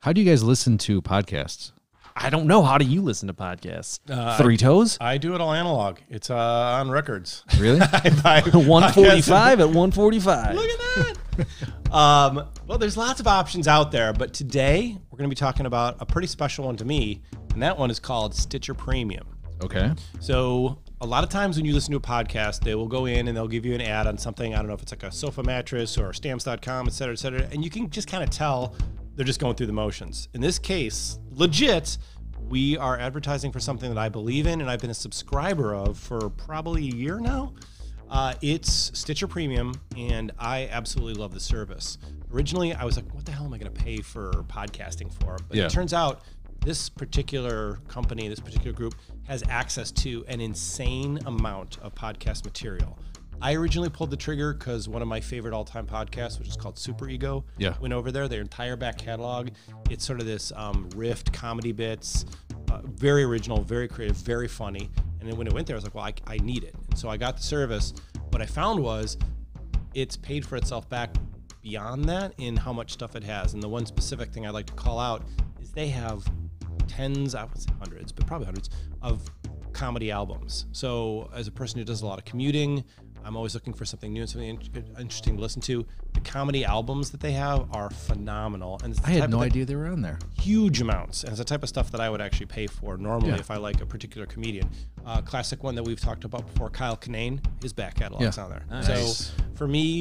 How do you guys listen to podcasts? I don't know. How do you listen to podcasts? Three I Toes? I do it all analog. It's on records. Really? I buy 145 at 145. Look at that. Well, there's lots of options out there, but today we're going to be talking about a pretty special one to me, and that one is called Stitcher Premium. Okay. So a lot of times when you listen to a podcast, they will go in and they'll give you an ad on something. I don't know if it's like a sofa mattress or stamps.com, et cetera, and you can just kind of tell they're just going through the motions. In this case, legit, we are advertising for something that I believe in and I've been a subscriber of for probably a year now. It's Stitcher Premium, and I absolutely love the service. Originally, I was like, what the hell am I going to pay for podcasting for? But Yeah. It turns out this particular company, this particular group, has access to an insane amount of podcast material. I originally pulled the trigger because one of my favorite all-time podcasts, which is called Super Ego, went over there. Their entire back catalog, it's sort of this riffed comedy bits, very original, very creative, very funny. And then when it went there, I was like, well, I need it. And so I got the service. What I found was it's paid for itself back beyond that in how much stuff it has. And the one specific thing I'd like to call out is they have tens, I would say hundreds, but probably hundreds of comedy albums. So as a person who does a lot of commuting, I'm always looking for something new and something interesting to listen to. The comedy albums that they have are phenomenal. And it's the I type had no of idea they were on there. huge amounts. And it's the type of stuff that I would actually pay for normally if I like a particular comedian. Classic one that we've talked about before, Kyle Kinane, his back catalog's on there. Nice. So for me,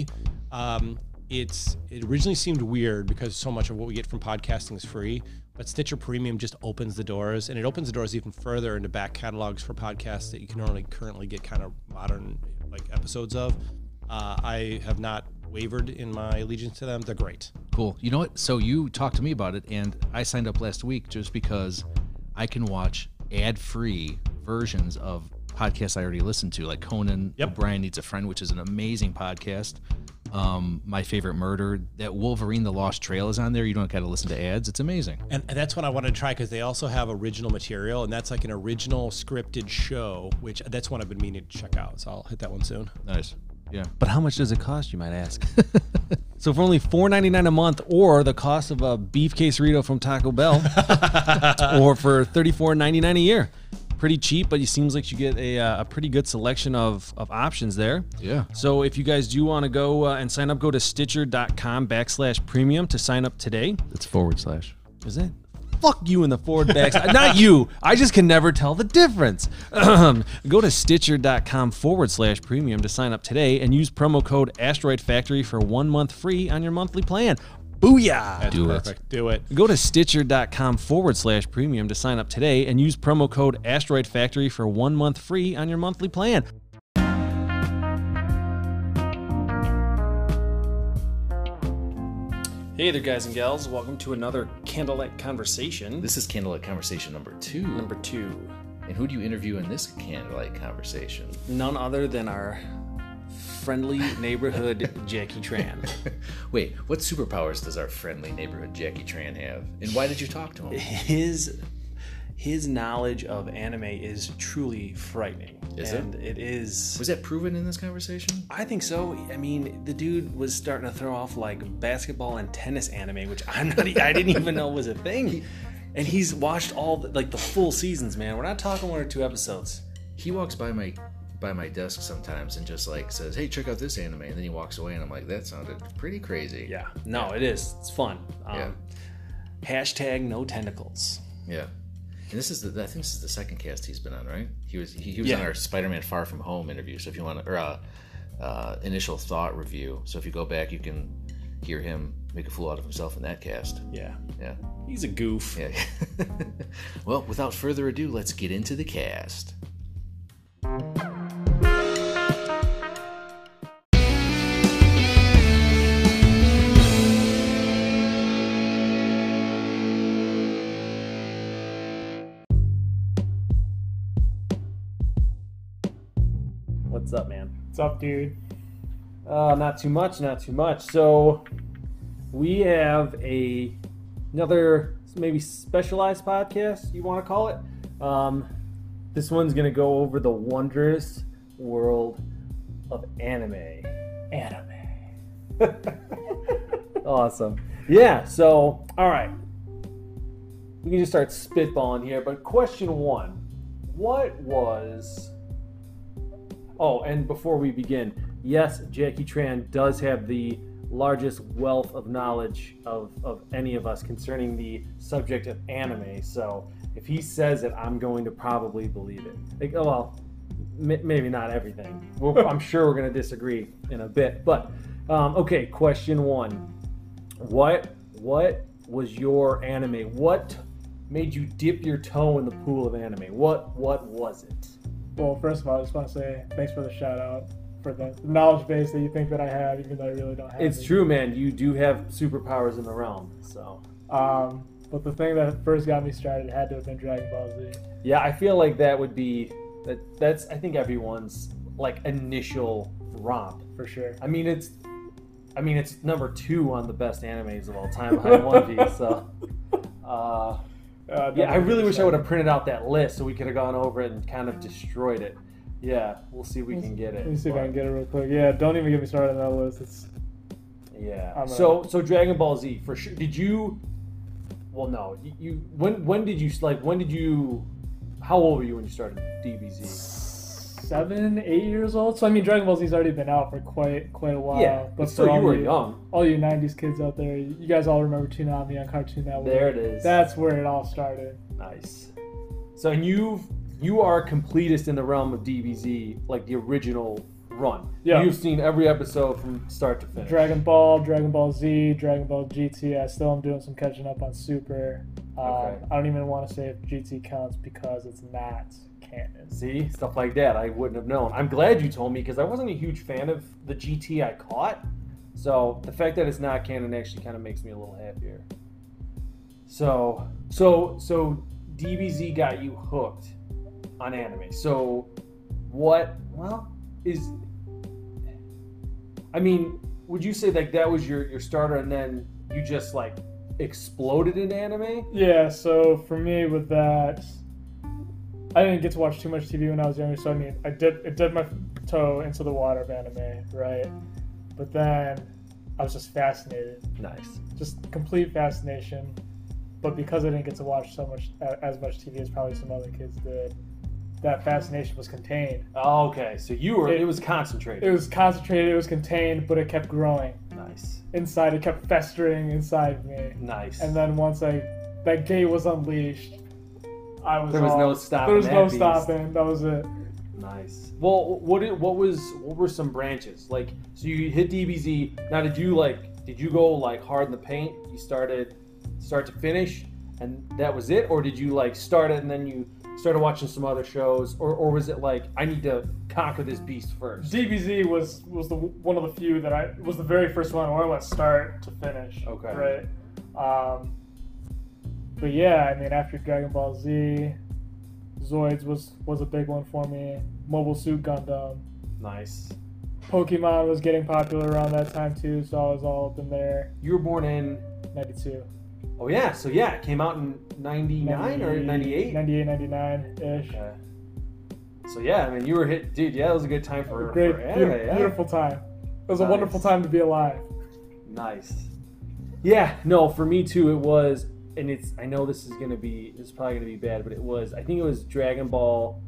it originally seemed weird because so much of what we get from podcasting is free, but Stitcher Premium just opens the doors, and it opens the doors even further into back catalogs for podcasts that you can only currently get kind of modern like episodes of. I have not wavered in my allegiance to them. They're great. Cool. You know what? So you talked to me about it, and I signed up last week just because I can watch ad-free versions of podcasts I already listened to, like Conan O'Brien Needs a Friend, which is an amazing podcast. My Favorite Murder, that Wolverine the Lost Trail is on there. You don't got to listen to ads. It's amazing. And that's what I wanted to try, because they also have original material, and that's like an original scripted show, which that's one I've been meaning to check out. So I'll hit that one soon. Nice. Yeah. But how much does it cost, you might ask? So for only $4.99 a month, or the cost of a beef quesarito from Taco Bell, or for $34.99 a year. Pretty cheap, but it seems like you get a pretty good selection of options there. Yeah. So if you guys do want to go and sign up, go to Stitcher.com/premium to sign up today. It's /. Is it? Fuck you in the forward backslash. Not you. I just can never tell the difference. Go to Stitcher.com/premium to sign up today and use promo code Asteroid Factory for 1 month free on your monthly plan. Booyah! That's Do it. perfect. Do it. Go to Stitcher.com/premium to sign up today and use promo code Asteroid Factory for 1 month free on your monthly plan. Hey there, guys and gals. Welcome to another Candlelight Conversation. This is Candlelight Conversation number 2. Number 2. And who do you interview in this Candlelight Conversation? None other than our friendly neighborhood Jackie Tran. Wait, what superpowers does our friendly neighborhood Jackie Tran have? And why did you talk to him? His knowledge of anime is truly frightening. Is it? And it is. Was that proven in this conversation? I think so. I mean, the dude was starting to throw off like basketball and tennis anime, which I didn't even know was a thing. And he's watched all the full seasons, man. We're not talking 1 or 2 episodes. He walks by my desk sometimes and just like says, "Hey, check out this anime," and then he walks away, and I'm like, "That sounded pretty crazy." Yeah. No, it is. It's fun. Hashtag no tentacles. Yeah. And I think this is the second cast he's been on, right? He was on our Spider-Man Far From Home interview. So if you want to, or initial thought review. So if you go back, you can hear him make a fool out of himself in that cast. Yeah. Yeah. He's a goof. Yeah. Well, without further ado, let's get into the cast. What's up, man? What's up, dude? Not too much. So we have another maybe specialized podcast, you want to call it. This one's going to go over the wondrous world of anime. Awesome. Yeah, so, all right. we can just start spitballing here. But question one, what was... Oh, and before we begin, yes, Jackie Tran does have the largest wealth of knowledge of any of us concerning the subject of anime. So if he says it, I'm going to probably believe it. Like, oh, well, maybe not everything. I'm sure we're going to disagree in a bit. But, okay, question one. What was your anime? What made you dip your toe in the pool of anime? What was it? Well, first of all, I just want to say thanks for the shout out, for the knowledge base that you think that I have, even though I really don't have. It's true, man. You do have superpowers in the realm. So, but the thing that first got me started had to have been Dragon Ball Z. Yeah, I feel like that would be that's I think everyone's like initial romp. For sure. I mean it's number 2 on the best animes of all time behind One Piece. So, yeah, I really wish I would have printed out that list so we could have gone over it and kind of destroyed it. Yeah, we'll see if we can get it. Let me see if I can get it real quick. Yeah, don't even get me started on that list. It's So Dragon Ball Z for sure. Did you? Well, no. You when did you How old were you when you started DBZ? 7, 8 years old. So I mean, Dragon Ball Z's already been out for quite a while. Yeah, but still, you were young. All you '90s kids out there, you guys all remember Toonami on Cartoon Network. There it is. That's where it all started. Nice. So and you are completist in the realm of DBZ, like the original run. Yeah. You've seen every episode from start to finish. Dragon Ball Z, Dragon Ball GT. I still am doing some catching up on Super. Okay. I don't even want to say if GT counts because it's not canon. See, stuff like that I wouldn't have known. I'm glad you told me because I wasn't a huge fan of the GT I caught. So the fact that it's not canon actually kind of makes me a little happier. So DBZ got you hooked on anime. So would you say like that was your starter and then you just like exploded in anime? Yeah, so for me with that, I didn't get to watch too much TV when I was younger, so I mean, it dipped my toe into the water of anime, right? But then I was just fascinated. Nice. Just complete fascination. But because I didn't get to watch as much TV as probably some other kids did, that fascination was contained. Oh, okay. So it was concentrated. It was concentrated, it was contained, but it kept growing. Nice. Inside, it kept festering inside me. Nice. And then once that gate was unleashed, there was no stopping. There was no stopping. That was it. Nice. Well, what were some branches? Like, so you hit DBZ. Now, did you go like hard in the paint? You started start to finish, and that was it, or did you like start it and then you started watching some other shows, or was it like I need to conquer this beast first? DBZ was one of the few that was the very first one where I went start to finish. Okay. Right. But yeah, I mean, after Dragon Ball Z, Zoids was a big one for me. Mobile Suit Gundam. Nice. Pokemon was getting popular around that time too, so I was all up in there. You were born in 92. Oh yeah, so yeah, it came out in 99 or 98? 98, 99-ish. Okay. So yeah, I mean, you were hit, dude. Yeah, it was a good time for anime. Beautiful time. It was a wonderful time to be alive. Nice. Yeah, no, for me too. It was, and it's. I know this is probably gonna be bad, but it was. I think it was Dragon Ball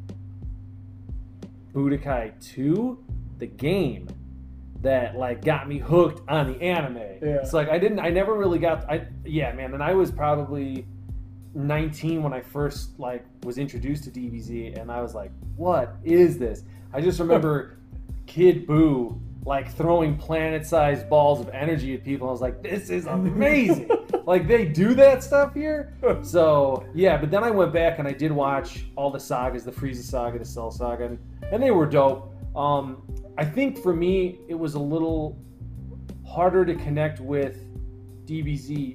Budokai 2, the game, that like got me hooked on the anime. Yeah. It's like I never really and I was probably 19 when I first like was introduced to DBZ, and I was like, what is this? I just remember Kid Buu like throwing planet-sized balls of energy at people. I was like, this is amazing. Like, they do that stuff here? So yeah, but then I went back and I did watch all the sagas, the Frieza saga, the Cell saga, and they were dope. I think for me, it was a little harder to connect with DBZ.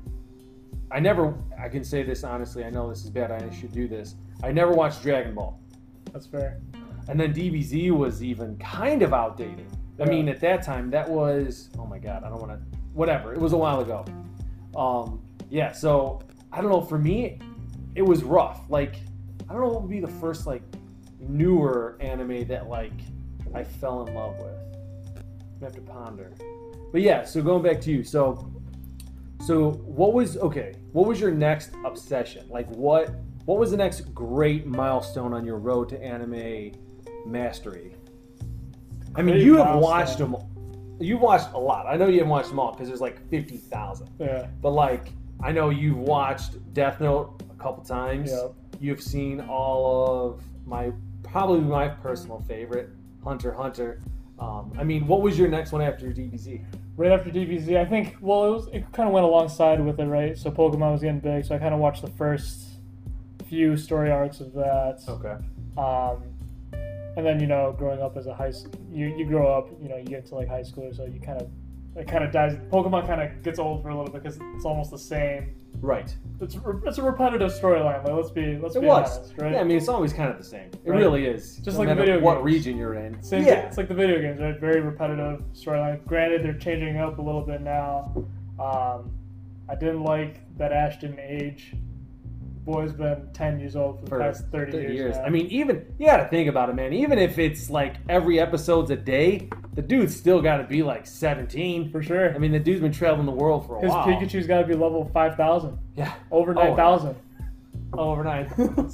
I can say this honestly, I know this is bad, I should do this. I never watched Dragon Ball. That's fair. And then DBZ was even kind of outdated. I mean, at that time, that was, oh my God, I don't want to, whatever. It was a while ago. Yeah, so, I don't know, for me, it was rough. Like, I don't know what would be the first, like, newer anime that, like, I fell in love with. I have to ponder. But yeah, so going back to you. So So what was your next obsession? Like what was the next great milestone on your road to anime mastery? I mean, Great you have milestone. watched them. You've watched a lot. I know you haven't watched them all because there's like 50,000. Yeah. But like, I know you've watched Death Note a couple times. Yep. You've seen all of probably my personal favorite, Hunter x Hunter. I mean, what was your next one after DBZ? Right after DBZ, I think, well, it kind of went alongside with it, right? So Pokemon was getting big, so I kind of watched the first few story arcs of that. Okay. And then, you know, growing up as a you grow up, you know, you get to like high school, so it kind of dies. Pokemon kind of gets old for a little bit because it's almost the same. Right. It's a repetitive storyline. Like, let's be It honest, was. right? Yeah, I mean, it's always kind of the same. It Right. really is. Just no like the matter video what games. region you're in. Same Yeah. thing. It's like the video games, right? Very repetitive storyline. Granted, they're changing up a little bit now. I didn't like that Ash didn't age. The boy's been 10 years old for the past 30 years. now. I mean, even you got to think about it, man. Even if it's like every episode's a day, the dude's still got to be like 17. for sure. I mean, the dude's been traveling the world for a His while. Pikachu's got to be level 5,000. Yeah. Over 9,000. Overnight.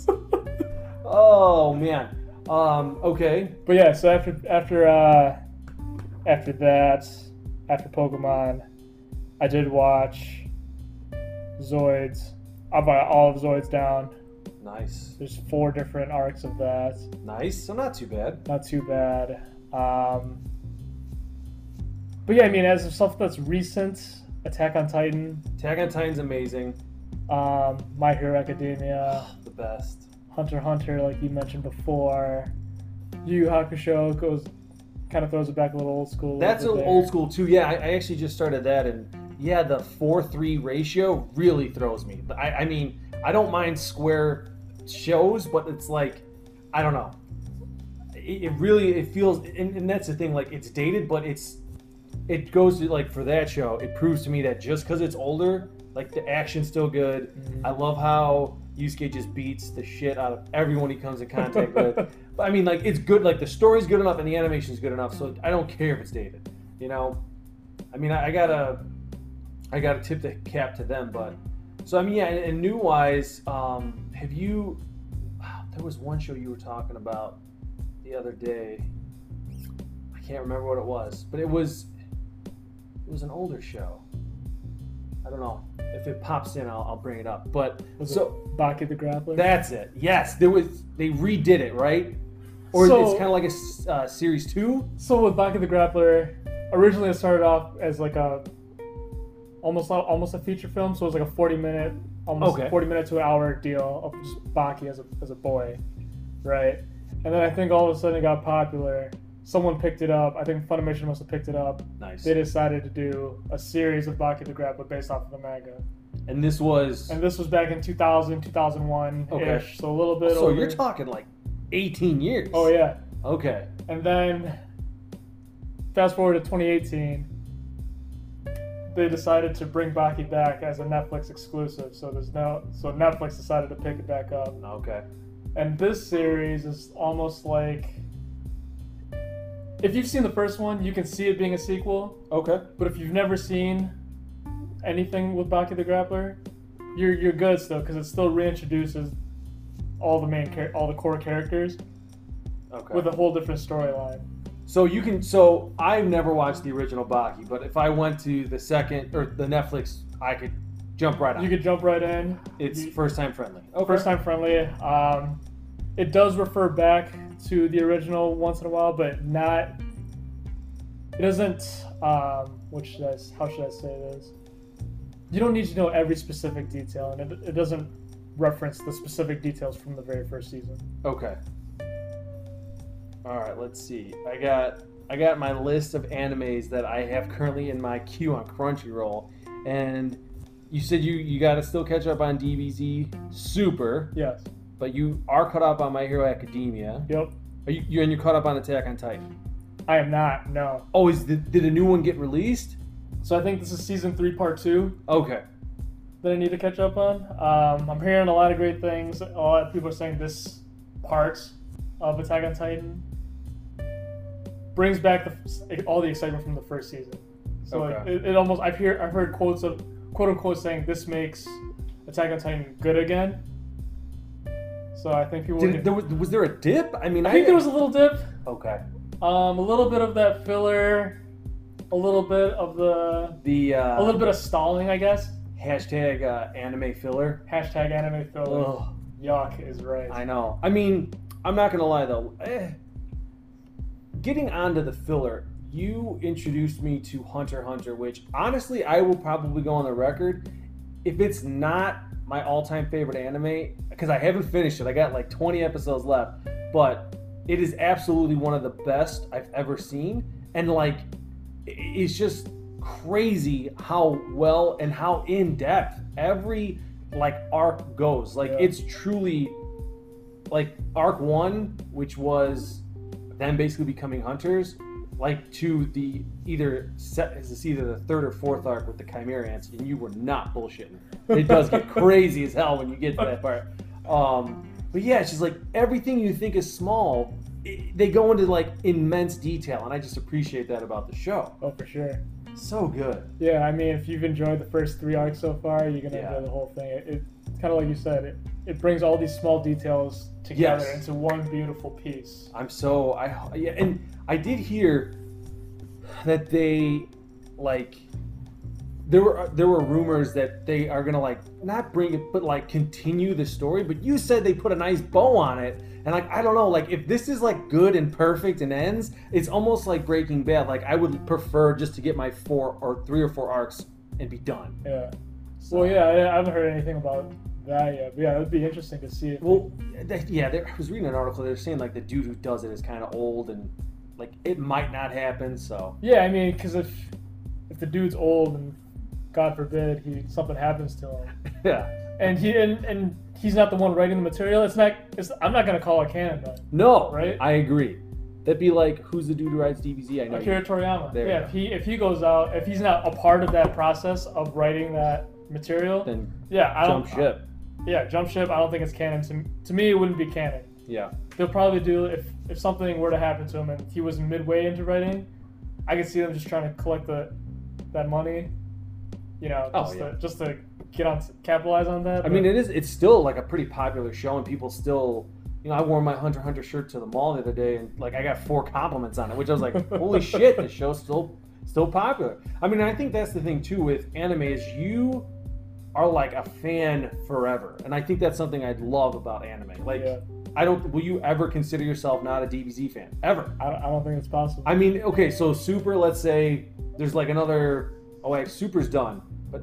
Oh man. Okay. But yeah, so after that, after Pokemon, I did watch Zoids. I bought all of Zoids down. Nice. There's 4 different arcs of that. Nice. So not too bad. Not too bad. But yeah, I mean, as of stuff that's recent, Attack on Titan, Attack on Titan's amazing. My Hero Academia, The best. Hunter x Hunter, like you mentioned before. Yu Yu Hakusho kind of throws it back a little old school. That's a little bit old school too. Yeah, I actually just started that, and yeah, the 4:3 ratio really throws me. I mean, I don't mind square shows, but it's like, I don't know. It really feels, and that's the thing. Like, it's dated, but it goes to, like, for that show, it proves to me that just because it's older, like, the action's still good. Mm-hmm. I love how Yusuke just beats the shit out of everyone he comes in contact with. But I mean, like, it's good. Like, the story's good enough and the animation's good enough, so I don't care if it's dated. You know, I mean, I gotta tip the cap to them. But so I mean, yeah. And new wise, have you? There was one show you were talking about the other day. I can't remember what it was, but it was an older show. I don't know. If it pops in, I'll bring it up. But Was so it Baki the Grappler? that's it. Yes, they redid it, right? Or So- it's kind of like a series 2. So with Baki the Grappler, originally it started off as like a almost a feature film. So it was like a 40-minute, almost Okay. 40-minute to an hour deal of just Baki as a boy, right? And then I think all of a sudden it got popular. Someone picked it up. I think Funimation must have picked it up. Nice. They decided to do a series of Baki the Grappler based off of the manga. And this was. And this was back in 2000, 2001-ish. Okay. So a little bit So older. you're talking like 18 years. Oh, yeah. Okay. And then, fast forward to 2018, they decided to bring Baki back as a Netflix exclusive. So Netflix decided to pick it back up. Okay. And this series is almost like, if you've seen the first one, you can see it being a sequel. Okay. But if you've never seen anything with Baki the Grappler, you're good still, because it still reintroduces all the core characters Okay. with a whole different storyline. So I've never watched the original Baki, but if I went to the second or the Netflix, I could jump right on. You could jump right in. It's first time friendly. Okay. First time friendly. It does refer back to the original once in a while, but not. It doesn't. How should I say this? You don't need to know every specific detail, and it doesn't reference the specific details from the very first season. Okay. All right, let's see. I got my list of animes that I have currently in my queue on Crunchyroll, and you said you got to still catch up on DBZ Super, Yes. but you are caught up on My Hero Academia. Yep. Are you're caught up on Attack on Titan? I am not. No. Oh, did a new one get released? So I think this is season 3, part 2 Okay. that I need to catch up on. I'm hearing a lot of great things. A lot of people are saying this part of Attack on Titan brings back all the excitement from the first season. So Okay. like, it almost I've heard quotes of quote unquote saying this makes Attack on Titan good again. So I think people was there a dip? I mean, I think there was a little dip. Okay. A little bit of that filler, a little bit of a little bit of stalling, I guess. Hashtag anime filler. Hashtag anime filler. Ugh. Yuck is right. I know. I mean, I'm not gonna lie though. Getting onto the filler, you introduced me to Hunter x Hunter, which honestly I will probably go on the record. If it's not my all-time favorite anime, because I haven't finished it, I got like 20 episodes left, but it is absolutely one of the best I've ever seen, and like it's just crazy how well and how in depth every like arc goes. Like it's truly like arc 1, which was them basically becoming hunters, like to the either the third or fourth arc with the Chimera ants, and you were not bullshitting. It does get crazy as hell when you get to that part. But yeah, it's just like everything you think is small, they go into like immense detail, and I just appreciate that about the show. Oh, for sure. So good. Yeah, I mean, if you've enjoyed the first 3 arcs so far, you're gonna enjoy the whole thing. It's kind of like you said. It brings all these small details together into one beautiful piece. And I did hear that they like there were rumors that they are gonna like not bring it but like continue the story, but you said they put a nice bow on it, and like I don't know, like if this is like good and perfect and ends, it's almost like Breaking Bad. Like I would prefer just to get my 3 or 4 arcs and be done. Yeah. So, well, yeah, I haven't heard anything about that yet. But yeah, it would be interesting to see. I was reading an article. They're saying like the dude who does it is kind of old and like it might not happen. So yeah, I mean, because if the dude's old and God forbid something happens to him, and he's not the one writing the material, I'm not gonna call it canon then. No, right? I agree. That'd be like, who's the dude who writes DBZ? I know. Akira Toriyama. Yeah, if he goes out, if he's not a part of that process of writing that material, then jump ship. Yeah, jump ship. I don't think it's canon. To me, it wouldn't be canon. Yeah. They'll probably do if something were to happen to him and he was midway into writing, I could see them just trying to collect that money, just to capitalize on that. I mean, it's still like a pretty popular show, and people still, I wore my Hunter x Hunter shirt to the mall the other day, and like I got 4 compliments on it, which I was like, holy shit, this show's still popular. I mean, I think that's the thing too with anime is you are like a fan forever, and I think that's something I'd love about anime. Like, will you ever consider yourself not a DBZ fan ever? I don't think it's possible. I mean, okay, so Super, let's say there's like another. Oh, wait, Super's done, but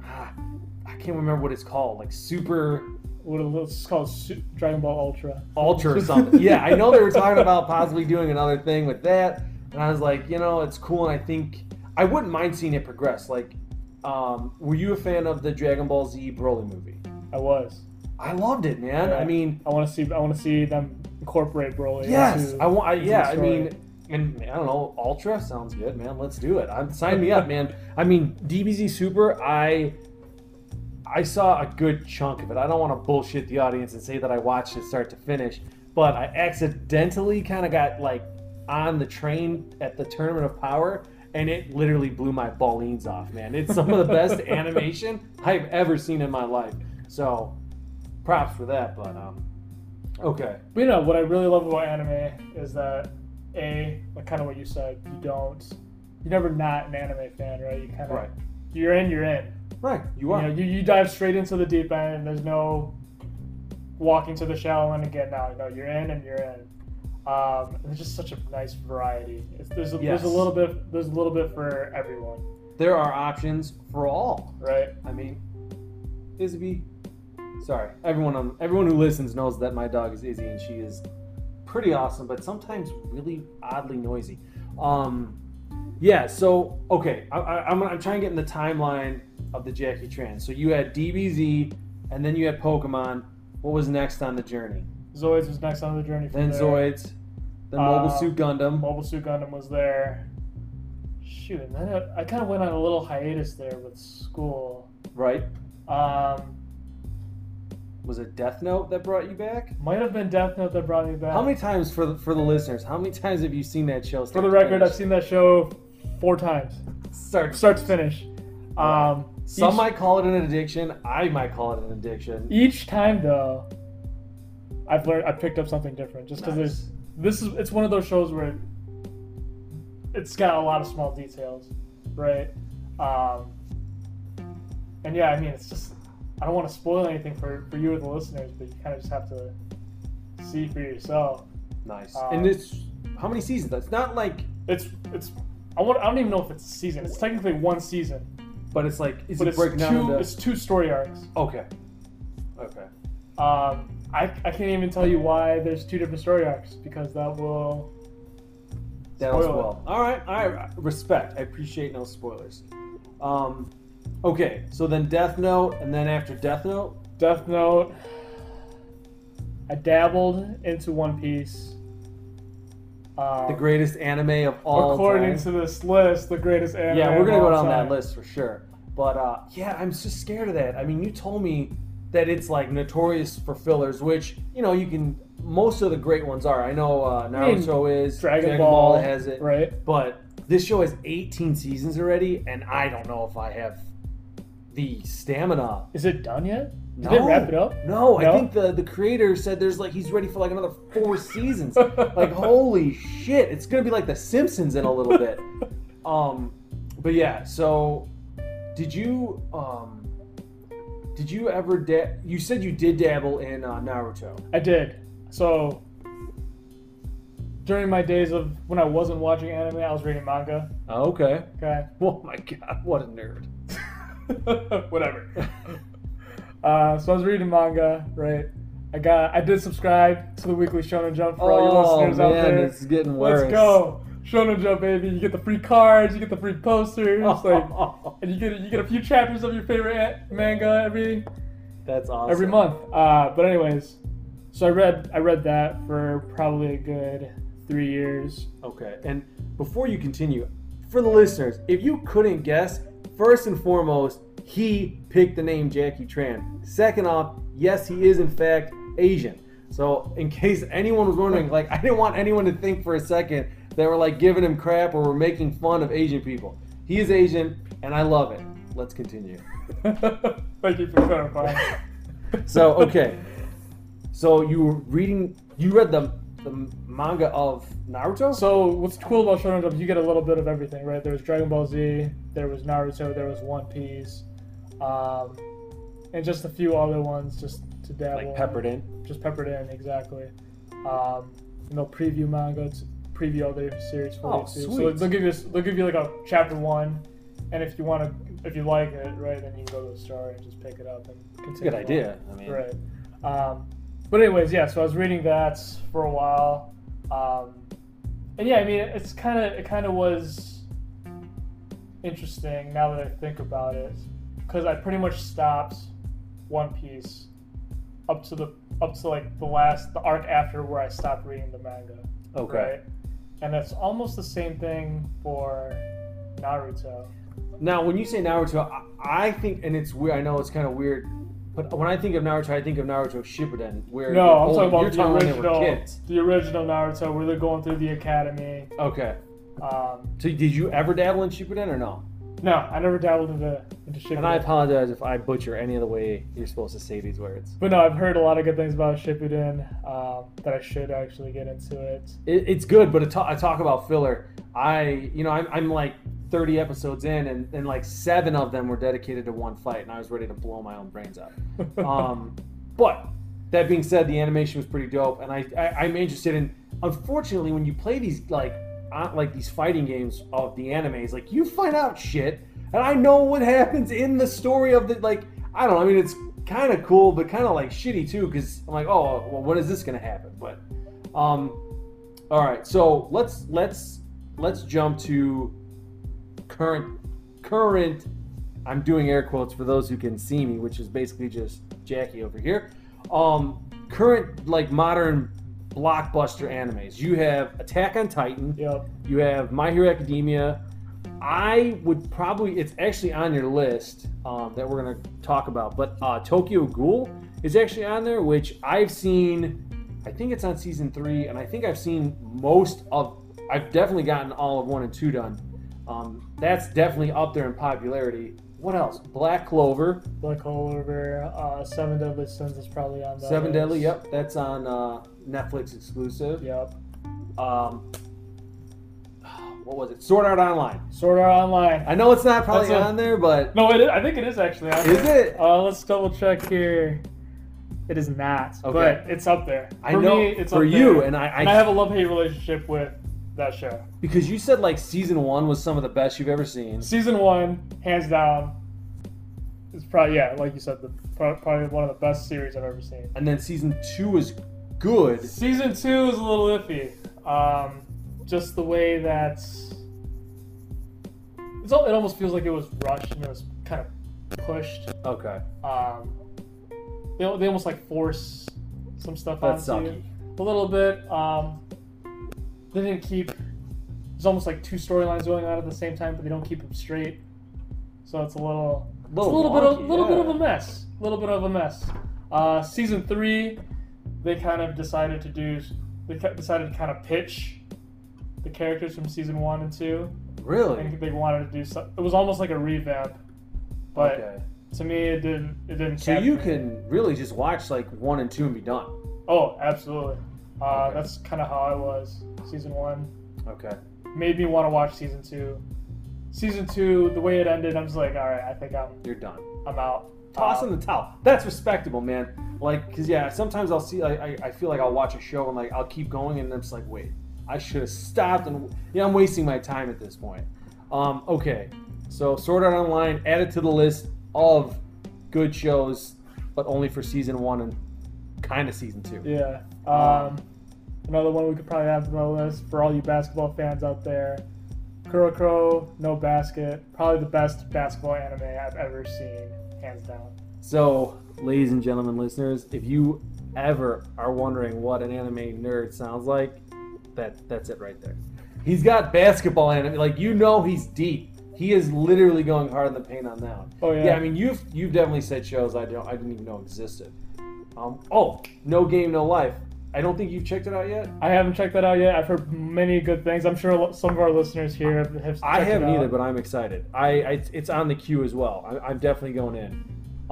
I can't remember what it's called. Like Super. It's called Dragon Ball Ultra. Ultra or something. Yeah, I know they were talking about possibly doing another thing with that, and I was like, it's cool, and I think I wouldn't mind seeing it progress. Like, were you a fan of the Dragon Ball Z Broly movie? I was. I loved it, man. Yeah. I mean, I want to see them incorporate Broly. Yes, I want. I mean, and I don't know, Ultra sounds good, man. Let's do it. Sign me up, man. I mean, DBZ Super, I saw a good chunk of it. I don't want to bullshit the audience and say that I watched it start to finish, but I accidentally kind of got like on the train at the Tournament of Power, and it literally blew my ballines off, man. It's some of the best animation I've ever seen in my life. So, props for that, but okay. But what I really love about anime is that like kind of what you said, you're never not an anime fan, right? You kind of you're in. Right, you are. You dive straight into the deep end, and there's no walking to the shallow end again. No, you're in and you're in. It's just such a nice variety. There's a little bit for everyone. There are options for all. Right. I mean, Izzy. Sorry, everyone who listens knows that my dog is Izzy, and she is pretty awesome, but sometimes really oddly noisy. Yeah. So okay, I'm trying to get in the timeline of the Jackie Tran. So you had DBZ, and then you had Pokemon. What was next on the journey? Zoids was next on the journey. Then Zoids. Then Mobile Suit Gundam. Mobile Suit Gundam was there. Shoot, and then I kind of went on a little hiatus there with school. Right. Was it Death Note that brought you back? Might have been Death Note that brought me back. How many times, for the listeners, how many times have you seen that show? For the record, I've seen that show 4 times. Start to finish. Some might call it an addiction. I might call it an addiction. Each time though, I picked up something different. Just because it's one of those shows where it's got a lot of small details, right? And yeah, I mean, it's just, I don't want to spoil anything for you or the listeners, but you kind of just have to see for yourself. Nice. And it's how many seasons? It's not like I don't even know if it's a season. It's technically one season, but it's like it's two story arcs. Okay. I can't even tell you why there's two different story arcs because that'll spoil. All right. Respect. I appreciate no spoilers. Okay, so then Death Note, and then after Death Note, I dabbled into One Piece. The greatest anime of all according time. to this list, the greatest anime. Yeah, we're gonna go down time. that list for sure. But yeah, I'm just scared of that. I mean, you told me that it's like notorious for fillers, which you can. Most of the great ones are. I know Naruto is. Dragon Ball has it. Right. But this show has 18 seasons already, and I don't know if I have the stamina. Is it done yet? Did they wrap it up? No, I think the creator said there's he's ready for like another 4 seasons. Like holy shit, it's gonna be like The Simpsons in a little bit. But yeah, so did you ever you said you did dabble in Naruto? I did. So during my days of when I wasn't watching anime, I was reading manga. Oh, okay. Okay. Oh my god, what a nerd. Whatever. So I was reading manga, right? I did subscribe to the Weekly Shonen Jump for all you listeners out there. It's getting worse. Let's go. Shonen Jump, baby. You get the free cards, you get the free posters, and you get a few chapters of your favorite manga every month. But anyways, so I read that for probably a good 3 years. Okay. And before you continue, for the listeners, if you couldn't guess, first and foremost, he picked the name Jackie Tran. Second off, yes, he is in fact Asian. So in case anyone was wondering, I didn't want anyone to think for a second that we're giving him crap or we're making fun of Asian people. He is Asian, and I love it. Let's continue. Thank you for clarifying. So, okay. So you read the manga of Naruto? So what's cool about Shonen Jump, you get a little bit of everything, right? There was Dragon Ball Z, there was Naruto, there was One Piece, and just a few other ones just to dabble. Peppered in? Just peppered in, exactly. Preview manga, preview other series for you too. Sweet. So they'll give you a chapter 1, and if you like it, right, then you can go to the story and just pick it up and continue. It's a good idea. Right. But anyways, yeah. So I was reading that for a while, and yeah, I mean, it kind of was interesting now that I think about it, because I pretty much stopped One Piece up to the arc after where I stopped reading the manga. Okay. Right? And that's almost the same thing for Naruto. Now, when you say Naruto, I think, and it's weird. I know it's kind of weird. But when I think of Naruto, I think of Naruto Shippuden, where no, I'm talking about the original Naruto, where they're going through the academy. Okay. So did you ever dabble in Shippuden or no? No, I never dabbled into Shippuden. And I apologize if I butcher any of the way you're supposed to say these words. But no, I've heard a lot of good things about Shippuden, that I should actually get into it. It's good, but I talk about filler. I'm like 30 episodes in, and 7 of them were dedicated to one fight, and I was ready to blow my own brains out. But that being said, the animation was pretty dope, and I'm interested in. Unfortunately, when you play these these fighting games of the animes, you find out shit, and I know what happens in the story of the I don't know. I mean, it's kind of cool, but kind of shitty too, because I'm oh, well, when is this gonna happen? But all right, so let's jump to current. I'm doing air quotes for those who can see me, which is basically just Jackie over here. Current modern blockbuster animes. You have Attack on Titan. Yep. You have My Hero Academia. I would probably, it's actually on your list that we're going to talk about, but Tokyo Ghoul is actually on there, which I've seen. I think it's on season 3, and I think I've seen I've definitely gotten all of 1 and 2 done. That's definitely up there in popularity. What else? Black Clover. Black Clover, Seven Deadly Sins is probably on that. Seven list. Deadly. Yep, that's on Netflix exclusive. Yep. What was it? Sword Art Online. Sword Art Online. I know it's not probably That's on there, but No, it is. I think it is actually on is there. it? Let's double check here. It is not, Okay. but it's up there. I For know me, it's for up you, there. and I I have a love-hate relationship with that show. because you said like season 1 was some of the best you've ever seen. Season 1, hands down, is probably like you said, probably one of the best series I've ever seen. And then season 2 was good. Season 2 is a little iffy. Just the way that it almost feels like it was rushed and it was kind of pushed. Okay. They almost like force some stuff That's onto sucky. you a little bit. They didn't keep. There's almost like two storylines going on at the same time, but they don't keep them straight. So it's a little bit of a mess. A little bit of a mess. Season 3, they kind of decided to kind of pitch the characters from season 1 and 2. Really? And they wanted to do something. It was almost like a revamp, but Okay. to me, it didn't. So capture you me. can really just watch like 1 and 2 and be done. Oh, absolutely. Okay. That's kind of how I was. Season 1 Okay. made me want to watch season 2. Season 2, the way it ended, I'm just like, all right, I think You're done. I'm out. Toss in the towel. That's respectable, man. Like, because sometimes I'll see, I feel like I'll watch a show and like I'll keep going and I'm just like, wait, I should have stopped, and I'm wasting my time at this point. Okay, so Sword Art Online added to the list of good shows, but only for season 1 and kind of season 2. Yeah. Another one we could probably add to the list for all you basketball fans out there. Kuroko no Basket, probably the best basketball anime I've ever seen, hands down. So, ladies and gentlemen, listeners, if you ever are wondering what an anime nerd sounds like, that's it right there. He's got basketball anime, like he's deep. He is literally going hard in the paint on that one. Oh yeah. Yeah, I mean you've definitely said shows I didn't even know existed. No Game No Life. I don't think you've checked it out yet. I haven't checked that out yet. I've heard many good things. I'm sure some of our listeners here have checked I haven't it out. either, but I'm excited. It's on the queue as well. I'm definitely going in.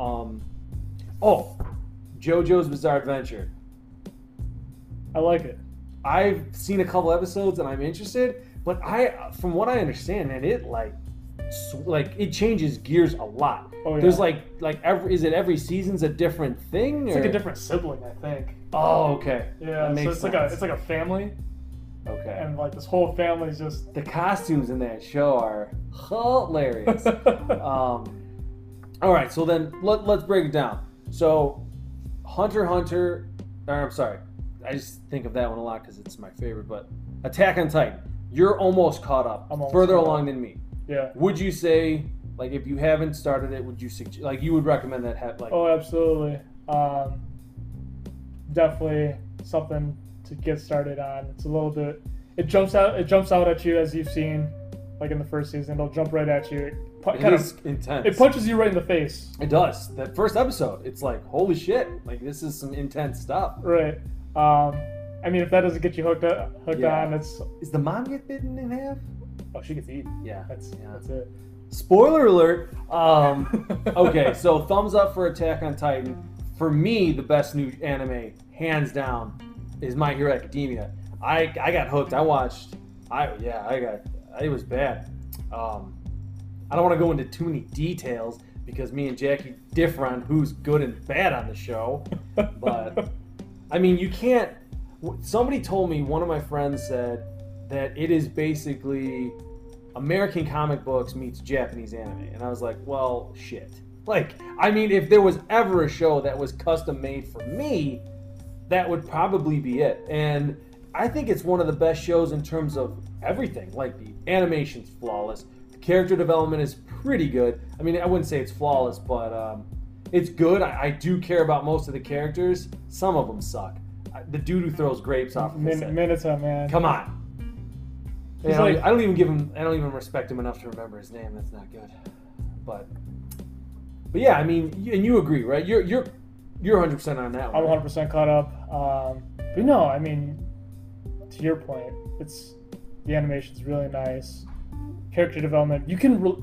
JoJo's Bizarre Adventure. I like it. I've seen a couple episodes and I'm interested, but from what I understand, man, it it changes gears a lot. Oh, yeah. There's every season's a different thing? It's like a different sibling, I think. Oh, okay. Yeah, That makes so sense. it's like a family, Okay. and like this whole family's just. The costumes in that show are hilarious. All right, so then let's break it down. So, Hunter x Hunter, I'm sorry, I just think of that one a lot because it's my favorite. But Attack on Titan, you're almost caught up, I'm almost further caught along than me. Yeah. Would you say, like, if you haven't started it, would you suggest, like, you would recommend that? Oh, absolutely. Definitely something to get started on. It's a little bit. It jumps out at you, as you've seen, like in the first season. It'll jump right at you. It is intense. It punches you right in the face. It does. That first episode, it's like, holy shit! Like, this is some intense stuff. Right. I mean, if that doesn't get you hooked Yeah. on, it's. Is the mom get bitten in half? Oh, she gets eaten. Yeah. That's it. Spoiler alert. Okay, so thumbs up for Attack on Titan. For me, the best new anime, hands down, is My Hero Academia. I got hooked. I watched. It was bad. I don't want to go into too many details because me and Jackie differ on who's good and bad on the show. But I mean, you can't. Somebody told me, one of my friends said that it is basically American comic books meets Japanese anime. And I was like, well, shit. Like, I mean, if there was ever a show that was custom made for me, that would probably be it. And I think it's one of the best shows in terms of everything. Like, the animation's flawless. The character development is pretty good. I mean, I wouldn't say it's flawless, but it's good. I do care about most of the characters. Some of them suck. The dude who throws grapes off of his head. Mineta, man. Come on. He's I like- don't even respect him enough to remember his name. That's not good. But yeah, I mean, and you agree, right? You're 100% on that I'm one. 100% caught up. But no, I mean, to your point, the animation's really nice. Character development,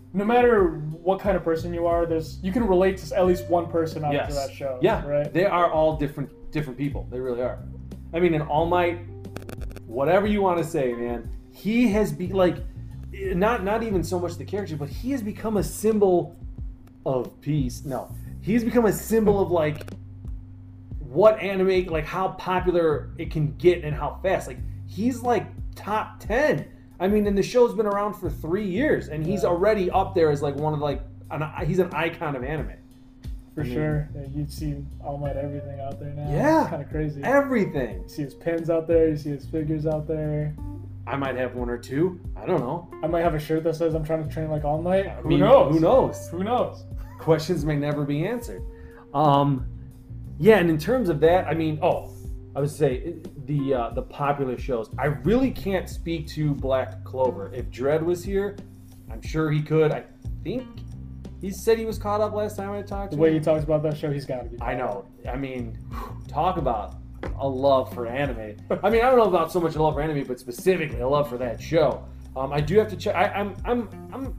no matter what kind of person you are, you can relate to at least one person onto that show. Yeah, right. They are all different people. They really are. I mean, in All Might, whatever you want to say, man, he has been like, not even so much the character, but he has become a symbol of peace. No, he's become a symbol of like what anime, like how popular it can get and how fast. Like he's like top 10. I mean, and the show's been around for 3 years, and he's already up there as like one of like he's an icon of anime. For sure. Yeah, you'd see All Might everything out there now. Yeah. It's kind of crazy. Everything. You see his pins out there. You see his figures out there. I might have one or two. I don't know. I might have a shirt that says I'm trying to train like All Might. Who knows? Who knows? Who knows? Questions may never be answered. Yeah, and in terms of that, I mean, I would say the popular shows. I really can't speak to Black Clover. If Dredd was here, I'm sure he could. I think he said he was caught up last time I talked to him. The way he talks about that show, he's got to be. I know. I mean, talk about a love for anime. I mean, I don't know about so much a love for anime, but specifically a love for that show. I do have to check. I'm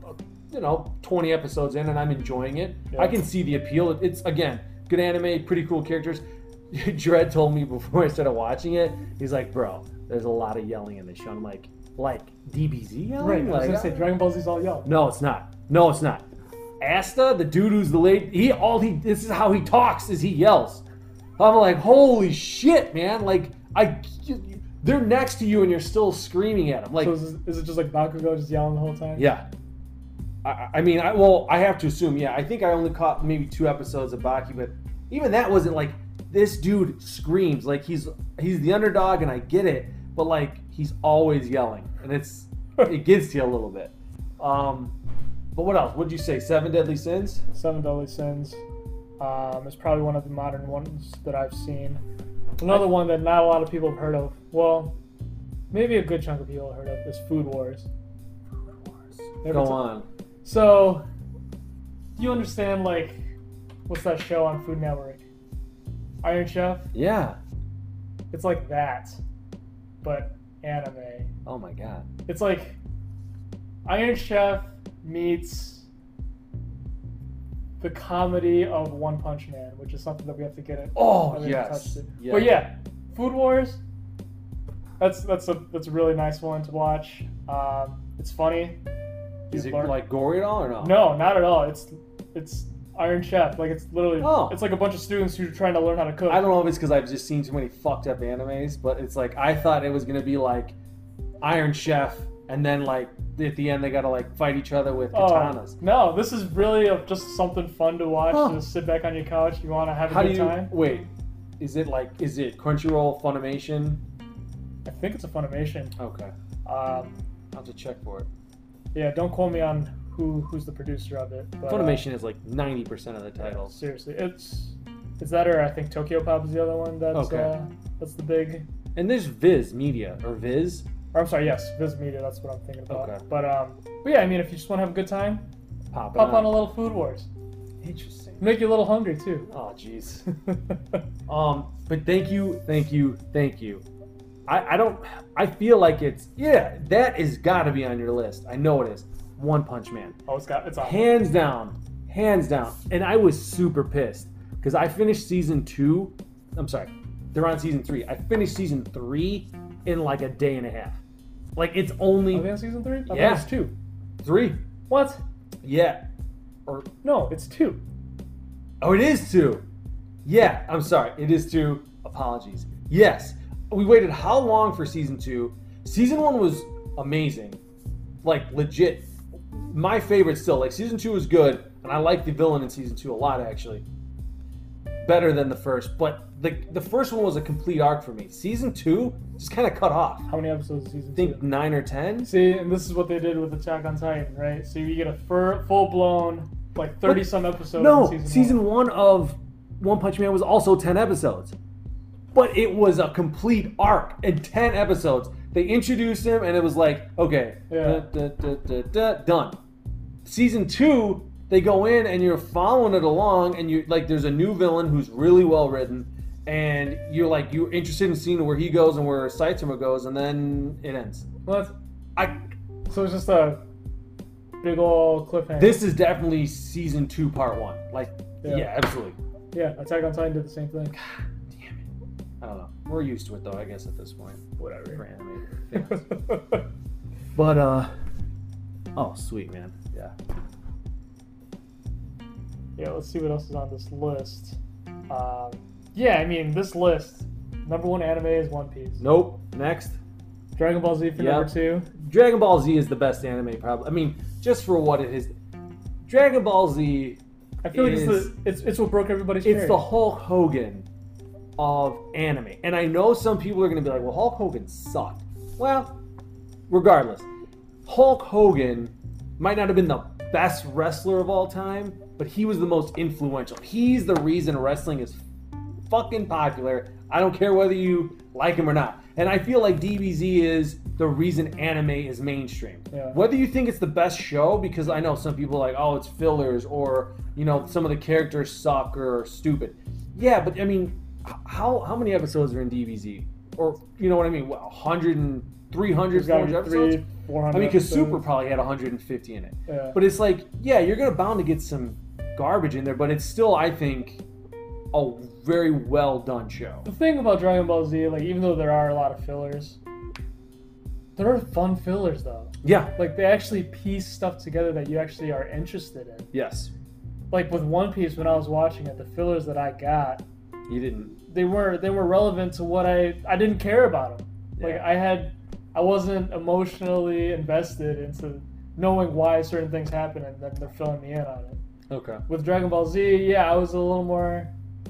20 episodes in, and I'm enjoying it. Yeah. I can see the appeal. It's again good anime, pretty cool characters. Dredd told me before I started watching it, he's like, bro, there's a lot of yelling in this show. I'm like DBZ yelling? Right, I was going to say, Dragon Ball Z's all yelling. No, it's not. Asta, the dude who's the lady, this is how he talks, is he yells. I'm like, holy shit, man. Like, they're next to you and you're still screaming at them. Like, so is it just like Bakugo just yelling the whole time? Yeah. I mean, I have to assume, yeah. I think I only caught maybe 2 episodes of Baki, but even that wasn't like, this dude screams. Like, he's the underdog, and I get it, but like, he's always yelling, and it gets to you a little bit. But what else? What'd you say? 7 Deadly Sins? 7 Deadly Sins. It's probably one of the modern ones that I've seen. Another one that not a lot of people have heard of. Well, maybe a good chunk of people have heard of is Food Wars. Go on. So, do you understand, like, what's that show on Food Network? Iron Chef? Yeah. It's like that, but anime. Oh my god. It's like Iron Chef meets the comedy of One Punch Man, which is something that we have to get in. Oh, yes. Yeah. But yeah, Food Wars. That's a really nice one to watch. It's funny. Is it like gory at all or no? No, not at all. It's Iron Chef. Like, it's literally it's like a bunch of students who are trying to learn how to cook. I don't know if it's because I've just seen too many fucked up animes, but it's like I thought it was gonna be like Iron Chef, and then like at the end they gotta like fight each other with katanas. No, this is really just something fun to watch. Just sit back on your couch. You want to have a good time. Wait, is it Crunchyroll, Funimation? I think it's a Funimation. Okay. I'll have to check for it. Yeah, don't quote me on who's the producer of it. But, Funimation is like 90% of the titles. Seriously, it's that, or I think Tokyo Pop is the other one. That's the big. And there's Viz Media or Viz. Or I'm sorry, yes, Viz Media. That's what I'm thinking about. Okay. But yeah, I mean, if you just want to have a good time, pop on a little Food Wars. Interesting. Make you a little hungry too. Oh, jeez. But thank you. I feel like that is got to be on your list. I know it is. One Punch Man. Oh, it's on. Hands down. And I was super pissed because I finished season 2. I'm sorry, they're on season 3. I finished season 3 in like a day and a half. Like, it's only. Are they on season 3? Yeah. It's 2. 3. What? Yeah. Or no, it's 2. Oh, it is 2. Yeah, I'm sorry. It is 2. Apologies. Yes. We waited how long for season 2? Season 1 was amazing. Like, legit. My favorite still. Like, season 2 was good, and I like the villain in season 2 a lot, actually. Better than the first. But the first one was a complete arc for me. Season 2 just kind of cut off. How many episodes is season 2? I think 9 or 10. See, and this is what they did with Attack on Titan, right? So you get a full-blown, like, 30-some episodes in season 1 of One Punch Man was also 10 episodes. But it was a complete arc in 10 episodes. They introduced him, and it was like, okay, done. Season 2, they go in, and you're following it along, and you're like, there's a new villain who's really well written, and you're interested in seeing where he goes and where Saitama goes, and then it ends. What? So it's just a big ol' cliffhanger. This is definitely season 2, part 1. Like, Yeah. yeah, absolutely. Yeah, Attack on Titan did the same thing. Damn it. I don't know. We're used to it though, I guess, at this point. Whatever. For anime fans. But oh, sweet, man. Yeah. Yeah, let's see what else is on this list. Yeah, I mean, this list, number 1 anime is One Piece. Nope. Next. Dragon Ball Z for Yep. number 2. Dragon Ball Z is the best anime, probably. I mean, just for what it is. Dragon Ball Z. I feel like it's what broke everybody's It's cherry. the Hulk Hogan of anime. And I know some people are going to be like, well, Hulk Hogan sucked. Well, regardless, Hulk Hogan might not have been the best wrestler of all time, but he was the most influential. He's the reason wrestling is fucking popular. I don't care whether you like him or not. And I feel like DBZ is the reason anime is mainstream. Yeah. Whether you think it's the best show, because I know some people are like, oh, it's fillers, or, you know, some of the characters suck or are stupid. Yeah, but I mean, how many episodes are in DBZ? Or, you know what I mean? What, 100 and 300, There's gotta 400 be episodes? 400 I mean, because episodes. Super probably had 150 in it. Yeah. But it's like, yeah, you're gonna bound to get some garbage in there, but it's still, I think, a very well done show. The thing about Dragon Ball Z, like, even though there are a lot of fillers, there are fun fillers, though. Yeah. Like, they actually piece stuff together that you actually are interested in. Yes. Like, with One Piece, when I was watching it, the fillers that I got, You didn't. they were relevant to what I didn't care about them. Like, Yeah. I wasn't emotionally invested into knowing why certain things happen, and then they're filling me in on it. Okay. With Dragon Ball Z, yeah, I was a little more.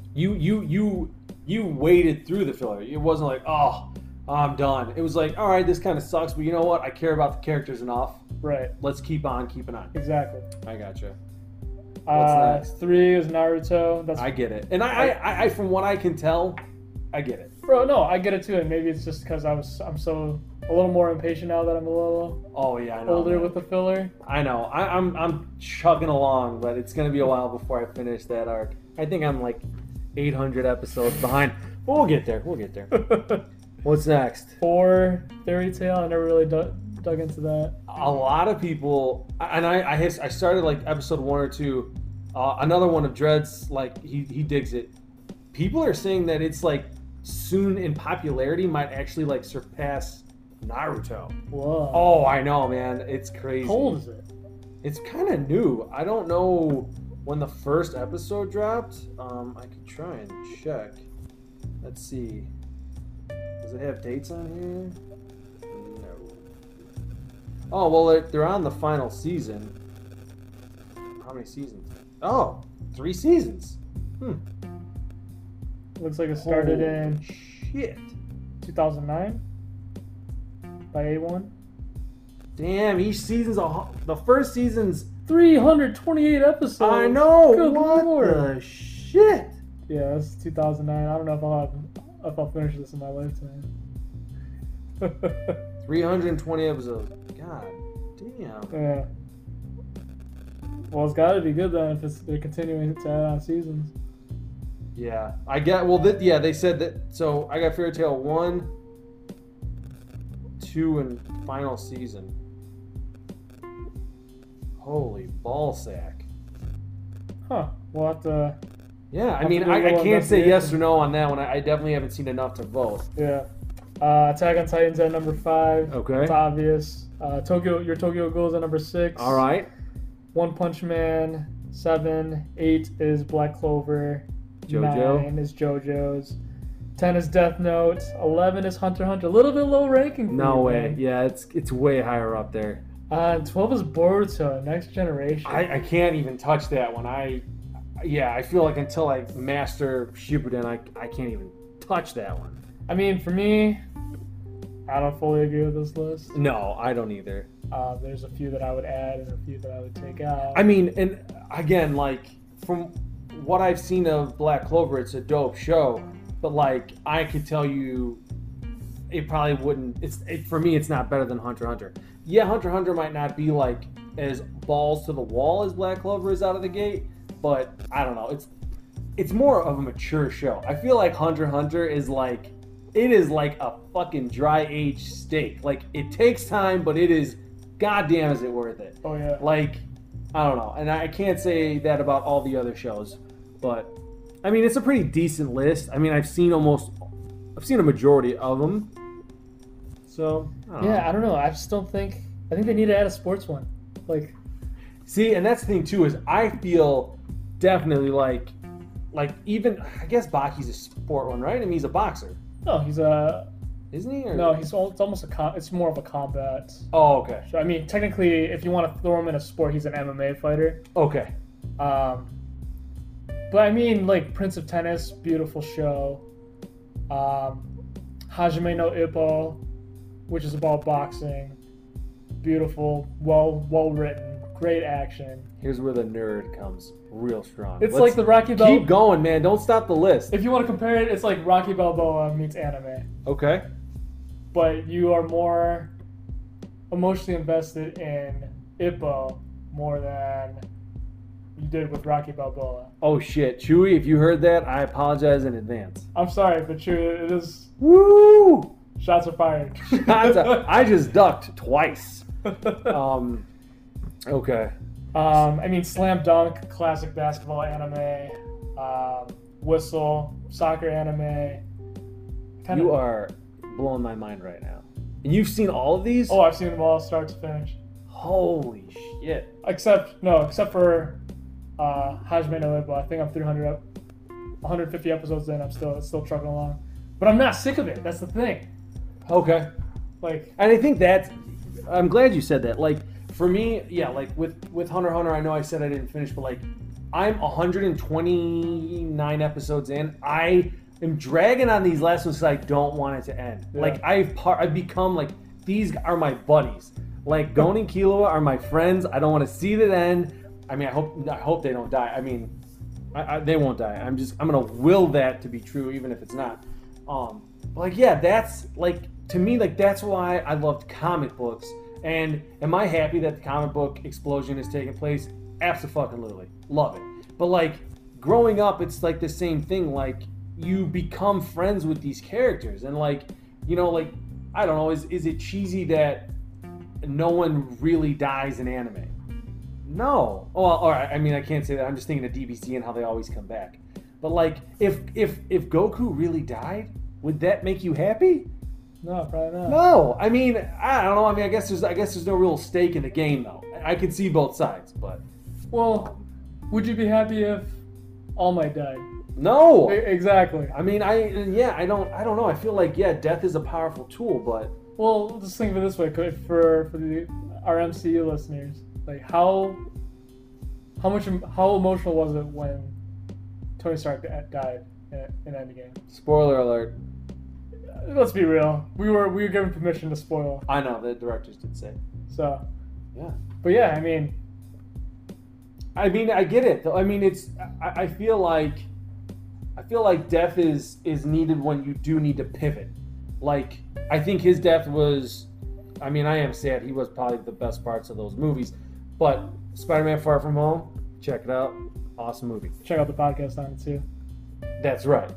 You waded through the filler. It wasn't like, oh, I'm done. It was like, all right, this kind of sucks, but you know what? I care about the characters enough. Right. Let's keep on keeping on. Exactly. I gotcha. What's next? 3 is Naruto. That's I get it, and I from what I can tell, I get it. Bro, no, I get it too, and maybe it's just because I'm so a little more impatient now that I'm a little Oh yeah, I know. older man. with the filler. I know. I'm chugging along, but it's gonna be a while before I finish that arc. I think I'm like 800 episodes behind, but we'll get there. We'll get there. What's next? 4 Fairy Tail. I never really dug into that. A lot of people, and I started like episode 1 or 2. Another one of Dread's, like he digs it. People are saying that it's like soon in popularity might actually like surpass Naruto. Whoa. Oh, I know, man. It's crazy. How old is it? It's kind of new. I don't know when the first episode dropped. I could try and check. Let's see. Does it have dates on here? No. Oh, well, they're on the final season. How many seasons? Oh, 3 seasons. Looks like it started in Shit. 2009 by A1. Damn, each season's the first season's. 328 episodes. I know. Good What lord. the shit? Yeah, that's 2009. I don't know if I'll finish this in my lifetime. 320 episodes. God damn. Yeah. Well, it's got to be good then if they're continuing to add on seasons. Yeah, I get. Well, they said that. So I got Fairy Tail 1, 2, and final season. Holy ball sack. Huh. We'll have to. Yeah, I Have mean, to do a I little can't say yes investigation. or no on that one. I definitely haven't seen enough to vote. Yeah. Attack on Titan's at number 5. Okay. It's obvious. Your Tokyo Ghoul's at number 6. All right. One Punch Man, 7. 8 is Black Clover. JoJo. 9 is JoJo's. 10 is Death Note. 11 is Hunter x Hunter. A little bit low ranking. For No you, way. man. Yeah, it's way higher up there. 12 is Boruto, Next Generation. I can't even touch that one. I feel like until I master Shippuden, I can't even touch that one. I mean, for me, I don't fully agree with this list. No, I don't either. There's a few that I would add and a few that I would take out. I mean, and again, like, from what I've seen of Black Clover, it's a dope show, but like, I could tell you it probably wouldn't, for me, it's not better than Hunter x Hunter. Yeah, Hunter x Hunter might not be like as balls to the wall as Black Clover is out of the gate, but I don't know, it's more of a mature show. I feel like Hunter x Hunter is like, it is like a fucking dry aged steak. Like, it takes time, but it is goddamn is it worth it. Oh yeah. Like, I don't know. And I can't say that about all the other shows, but I mean, it's a pretty decent list. I mean, I've seen a majority of them. So, I don't know. Yeah, I don't know. I just don't think. I think they need to add a sports one. Like, See, and that's the thing too, is I feel definitely like even, I guess Baki's a sport one, right? I mean, he's a boxer, no, he's a. isn't he? Or... No, it's almost it's more of a combat. Oh, okay. So, I mean, technically, if you want to throw him in a sport, he's an MMA fighter. Okay. But I mean, like Prince of Tennis, beautiful show. Hajime no Ippo, which is about boxing, beautiful, well written, great action. Here's where the nerd comes real strong. It's like the Rocky Balboa. Keep going, man. Don't stop the list. If you want to compare it, it's like Rocky Balboa meets anime, Okay. but you are more emotionally invested in Ippo more than you did with Rocky Balboa. Oh shit, Chewy! If you heard that, I apologize in advance. I'm sorry, but it is. Woo! Shots are fired. I just ducked twice. Okay. I mean, Slam Dunk, classic basketball anime, Whistle, soccer anime. You are blowing my mind right now. And you've seen all of these? Oh, I've seen them all start to finish. Holy shit. Except for Hajime no Ippo. I think I'm 150 episodes in. I'm still trucking along. But I'm not sick of it. That's the thing. Okay. Like, And I think I'm glad you said that. Like, for me, yeah, like with Hunter x Hunter, I know I said I didn't finish, but like, I'm 129 episodes in. I am dragging on these last ones because I don't want it to end. Yeah. Like, I've become like, these are my buddies. Like, Gon and Killua are my friends. I don't want to see it end. I mean, I hope they don't die. I mean, they won't die. I'm gonna will that to be true, even if it's not. But like, yeah, that's like, to me, like, that's why I loved comic books. And am I happy that the comic book explosion is taking place? Absolutely. Love it. But like, growing up, it's like the same thing. Like, you become friends with these characters. And like, you know, like, I don't know, is it cheesy that no one really dies in anime? No. Oh, all right. I mean, I can't say that. I'm just thinking of DBZ and how they always come back. But like, if Goku really died, would that make you happy? no, probably not. No. I mean, I don't know. I mean, I guess there's no real stake in the game though. I can see both sides, but Well, would you be happy if All Might died? no. Exactly. I mean, I don't know. I feel like, yeah, death is a powerful tool, but Well, just think of it this way: for our MCU listeners, like how emotional was it when Tony Stark died in Endgame? spoiler alert. Let's be real. We were given permission to spoil. I know the directors did say. So, Yeah. but yeah, I mean, I get it. Though. I mean, I feel like death is needed when you do need to pivot. Like, I think his death was, I mean, I am sad. He was probably the best parts of those movies. But Spider-Man Far From Home, check it out. Awesome movie. check out the podcast on it too. That's right.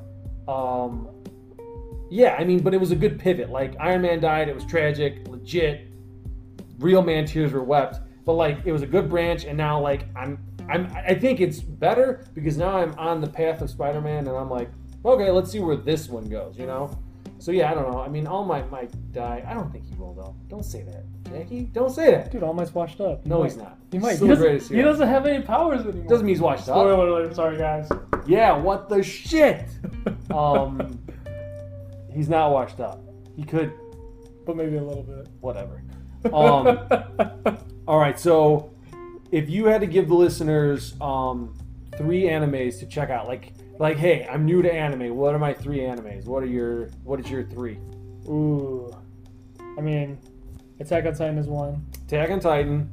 Yeah, I mean, but it was a good pivot. Like, Iron Man died, it was tragic, legit, real man tears were wept. But like, it was a good branch, and now like I think it's better because now I'm on the path of Spider-Man, and I'm like, okay, let's see where this one goes, you know? So yeah, I don't know. I mean, All Might die. I don't think he will though. Don't say that, Jackie. Don't say that. Dude, All Might's washed up. No, he's not. He might. Still He the greatest doesn't, he hero. doesn't have any powers anymore. Doesn't mean he's washed up. Spoiler alert. Sorry, guys. Yeah, what the shit? He's not washed up. He could, But maybe a little bit. whatever. All right, so if you had to give the listeners 3 animes to check out, like hey, I'm new to anime. What are my 3 animes? What is your 3? Ooh. I mean, Attack on Titan is one. Attack on Titan.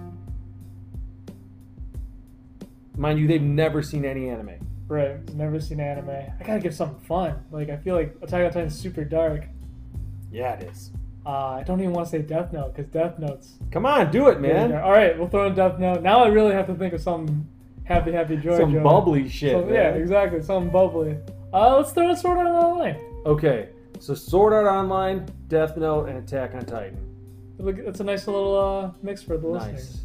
Mind you, they've never seen any anime. Right. Never seen anime. I gotta give something fun. Like, I feel like Attack on Titan is super dark. Yeah, it is. I don't even want to say Death Note, because Death Note's... Come on, do it, man. All right, we'll throw in Death Note. Now I really have to think of some happy, joy. Some bubbly shit. So, yeah, man. exactly. Something bubbly. Let's throw in Sword Art Online. Okay, so Sword Art Online, Death Note, and Attack on Titan. It's a nice little mix for the listeners.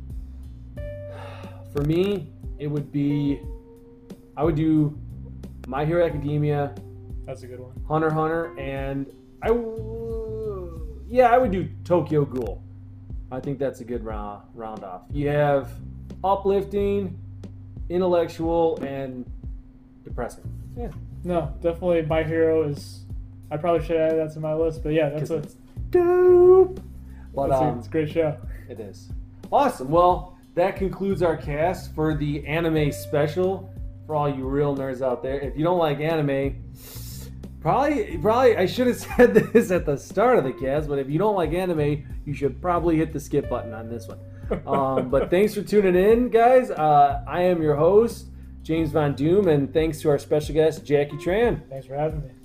For me, it would be, I would do My Hero Academia. That's a good one. Hunter x Hunter, and I would do Tokyo Ghoul. I think that's a good round off. You have uplifting, intellectual, and depressing. Yeah. No, definitely My Hero is. I probably should add that to my list, but yeah, that's dope. But it's a great show. It is. Awesome. Well, that concludes our cast for the anime special. For all you real nerds out there, if you don't like anime, probably I should have said this at the start of the cast, but if you don't like anime, you should probably hit the skip button on this one. But thanks for tuning in, guys. I am your host, James Von Doom, and thanks to our special guest, Jackie Tran. Thanks for having me.